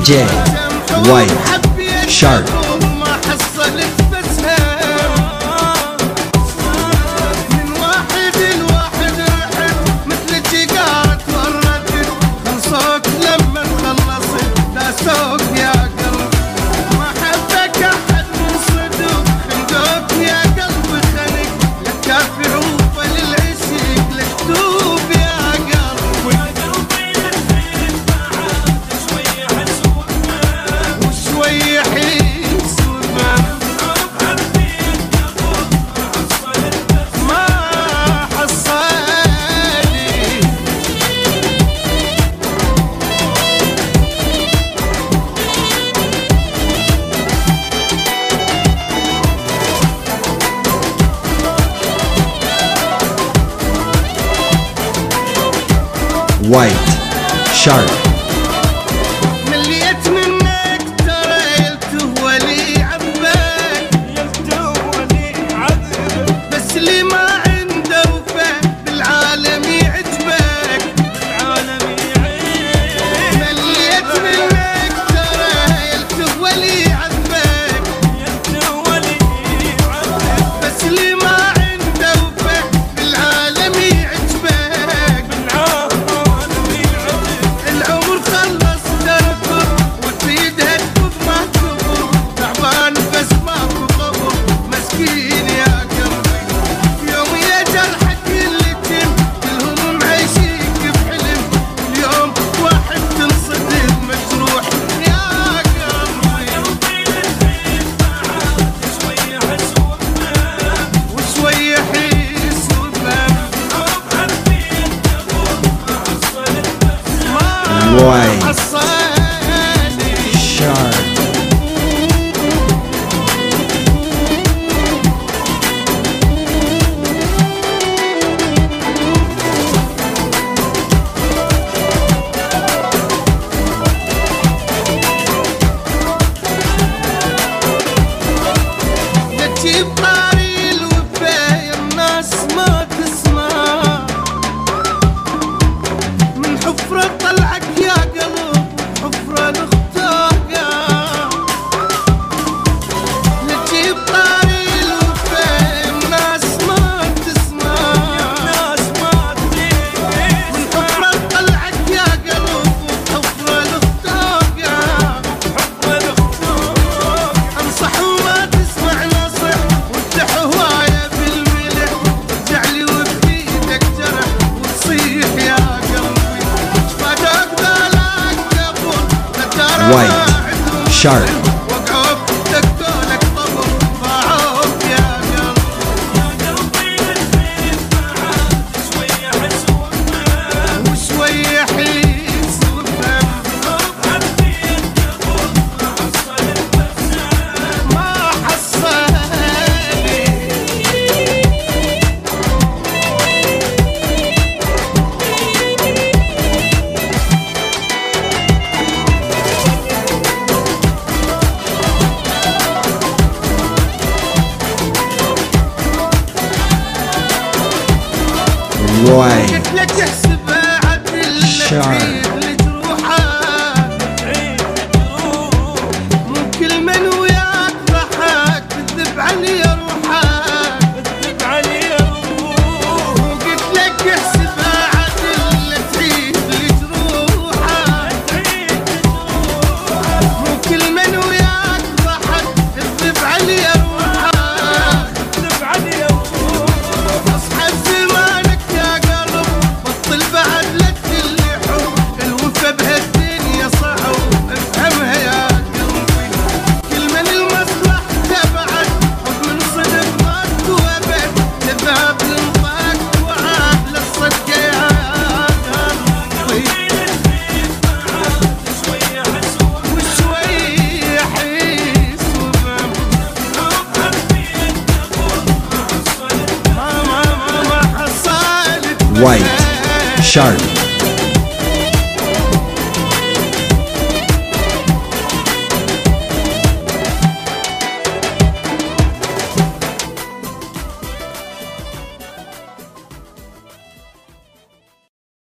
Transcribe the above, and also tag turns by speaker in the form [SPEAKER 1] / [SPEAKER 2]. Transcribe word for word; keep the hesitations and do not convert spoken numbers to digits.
[SPEAKER 1] جي وايت شارك. وايت شارك.
[SPEAKER 2] مليت منك ترى يلتهوى لي عباك يلتهوى لي عذبك، بس اللي ما عنده وفاء بالعالم يعجبك بالعالم يعجبك. مليت منك ترى يلتهوى لي عذبك يلتهوى لي عذبك، بس اللي ما عنده وفاء بالعالم يعجبك بالعالم. العمر خلص دربه وتريد هالكب ما كبر، تعبان بس ماكو قبر مسكين يا قلبي. يوم يا جرحك يلتم كلهم عايشيك بحلم، اليوم واحد تنصدم مجروح يا قلبي. شوية حس وفهم وشوية حس وفهم
[SPEAKER 1] وايت شارك.
[SPEAKER 2] لا تجيب طاري الوفا يا الناس ما تسمع، من حفرة طلعك يا قلب حفرة نختاقة. لا تجيب طاري الوفا يا الناس ما تسمع، من حفرة طلعك يا قلب حفرة نختاقة. انصح وما تسمع نصح وانت هواية بالملح، ارجع لي وبايدك جرح وتصيح يا قلبي. شفاتك ذلك قبل لا
[SPEAKER 1] وايت
[SPEAKER 2] ترى
[SPEAKER 1] شارك.
[SPEAKER 2] وقعوا دقولك طبل ضاعوا يا قلبي. وشوية حس وفهم ما حصلني.
[SPEAKER 1] وايت
[SPEAKER 2] قلت لك احسبها عدل
[SPEAKER 1] شعر.
[SPEAKER 2] تعيد لجروحك، مو كل من وياك ضحك تذب علي روحك تذب علي روحك. قلت لك احسبها عدل تعيد لجروحك، مو كل من وياك ضحك تذب علي روحك تذب علي روحك. اصحى زمانك يا قلب بطل بعد لا تلي حب، الوفا بهالدنيا صعب افهمها يا قلبي. كل من المصلح تبعد حب من صدق ماكو ابد، تذهب لنطاق وعاد للصدقه يا قلبي. وشوية حس وفهم ما ما ما ما حصلت
[SPEAKER 1] وايت شارك.